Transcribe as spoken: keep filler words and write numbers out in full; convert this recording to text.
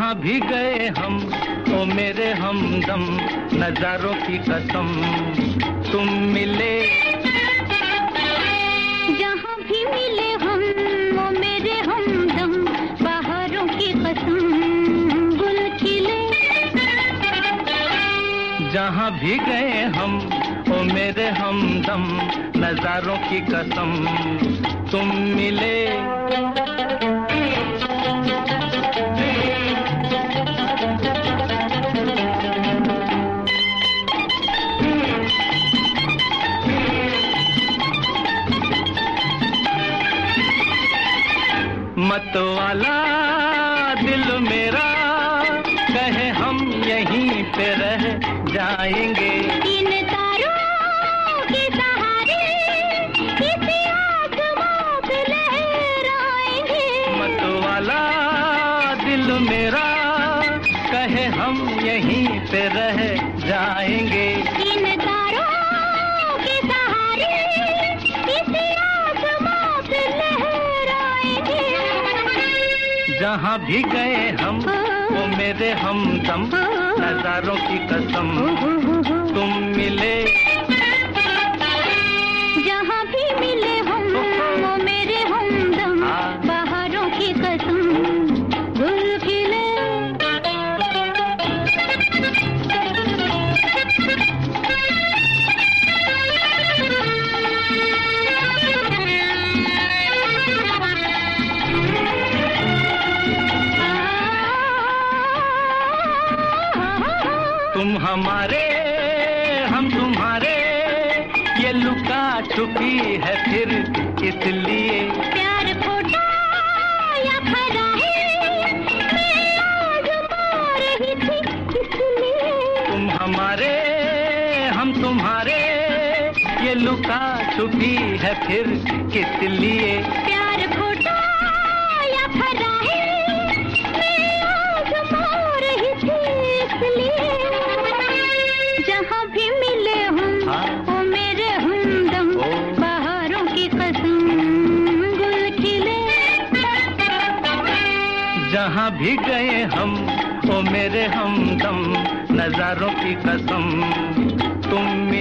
जहाँ भी गए हम ओ मेरे हमदम, नजारों की कसम तुम मिले। जहाँ भी मिले हम ओ मेरे हमदम, बाहरों की कसम गुल खिले। जहाँ भी गए हम ओ मेरे हमदम, नजारों की कसम तुम मिले। मत वाला दिल मेरा कहे हम यहीं पे रह जाएंगे। इन तारों के सहारे किसी आसमां पे लहराएंगे। मत वाला दिल मेरा कहे हम यहीं पे रह जाएंगे। इन तारों के सहारे किसी आसमां पे लहराएंगे। जहाँ भी गए हम वो मेरे हमदम, नजारों की कसम तुम मिले। जहाँ भी मिले हम वो मेरे हमदम, बाहरों की कसम गुल खिले। तुम हमारे हम तुम्हारे, ये लुका छुपी है फिर इसलिए। प्यार खोटा या खरा है, मैं आज़मा रही थी इसलिए। तुम हमारे हम तुम्हारे, ये लुका छुपी है फिर किस लिए। प्यार खोटा या खरा है, मैं आज़मा रही थी इसलिए। जहाँ भी मिले हम ओ मेरे हमदम, बाहरों की कसम गुल खिले। जहाँ भी गए हम ओ मेरे हमदम, नजारों की कसम तुम